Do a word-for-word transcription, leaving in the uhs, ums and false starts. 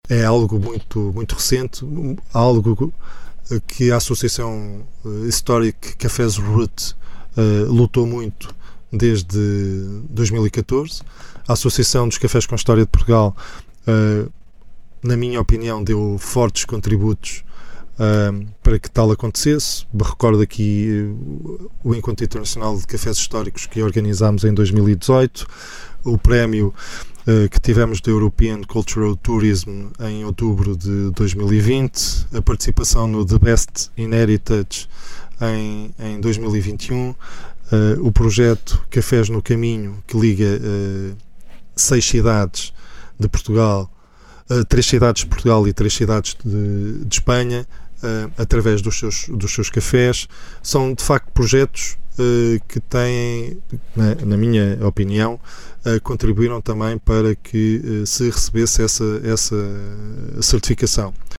é algo muito, muito recente, algo que a Associação Historic Cafés Root uh, lutou muito desde dois mil e catorze. A Associação dos Cafés com História de Portugal, uh, na minha opinião, deu fortes contributos uh, para que tal acontecesse. Recordo aqui uh, o Encontro Internacional de Cafés Históricos que organizámos em dois mil e dezoito, o prémio uh, que tivemos do European Cultural Tourism em outubro de dois mil e vinte, a participação no The Best in Heritage em, em dois mil e vinte e um, uh, o projeto Cafés no Caminho, que liga uh, seis cidades de Portugal, uh, três cidades de Portugal e três cidades de, de Espanha, uh, através dos seus, dos seus cafés. São de facto projetos uh, que têm, na, na minha opinião, uh, contribuíram também para que uh, se recebesse essa, essa certificação.